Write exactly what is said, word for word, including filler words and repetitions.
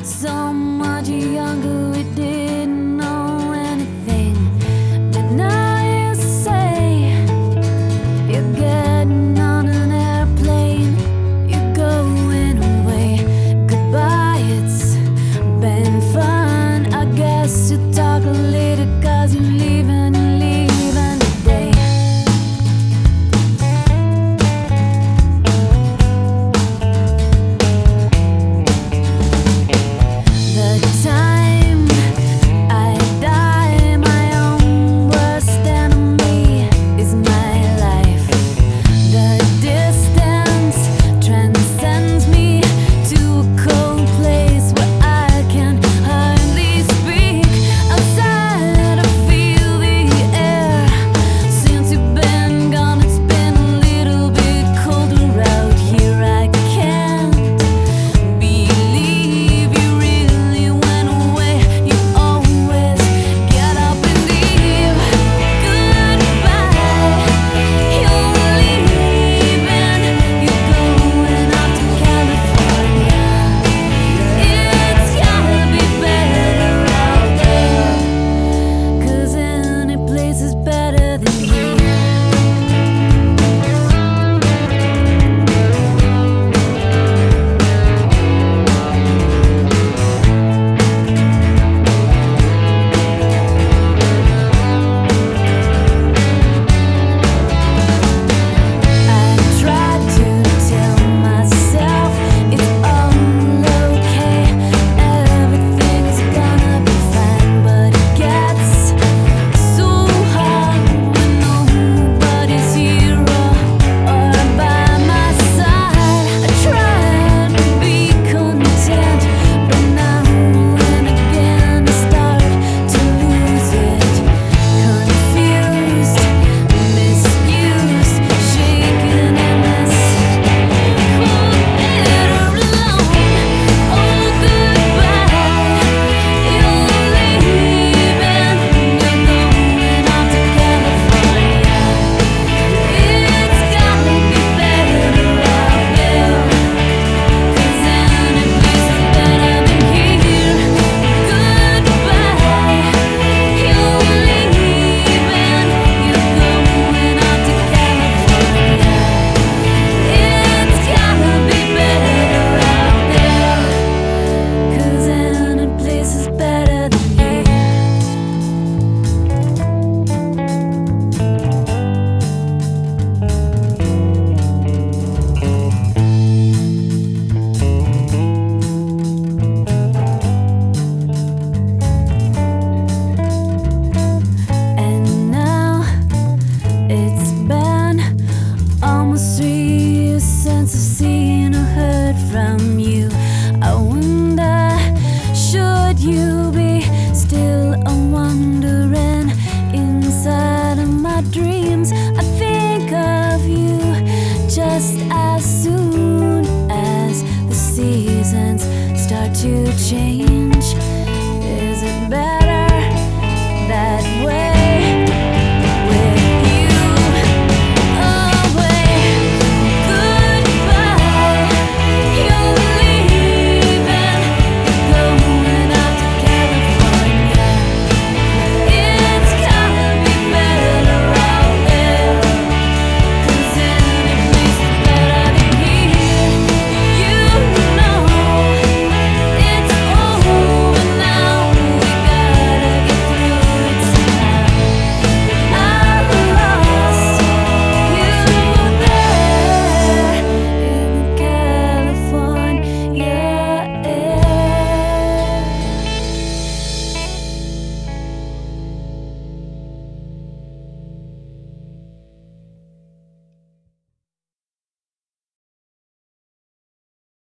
So much younger, we didn't know anything. Didn't I say you're getting on an airplane, you're going away, goodbye, it's been fun. I guess you talk a little cause you're leaving, leaving today. The time I die, my own worst enemy is my life. The distance transcends me to a cold place where I can hardly speak. Outside I feel the air. Since you've been gone, it's been a little bit colder out here. I can't believe you really went away. You always get up and leave. Goodbye, you're leaving. You're going off to California. It's gotta be better out there, 'cause any place is better than here. I tried to tell myself it's all okay, everything's gonna be fine, but it gets so hard when nobody's here or by my side. I tried to be content, but now and again I start to lose it. Confused, misused, shaken in this cold bitter alone. Oh, goodbye, you're leaving. You're going off to California. It's gotta be better out there, 'cause any place is better than here. Goodbye, you're leaving. You're going off to California. It's gotta be better out there, 'cause any place is better than here. And now it's been almost three years since I've seen or heard from you. I wonder, should you be still a wandering inside of my dreams? I think of you just as soon as the seasons start to change. Is it better?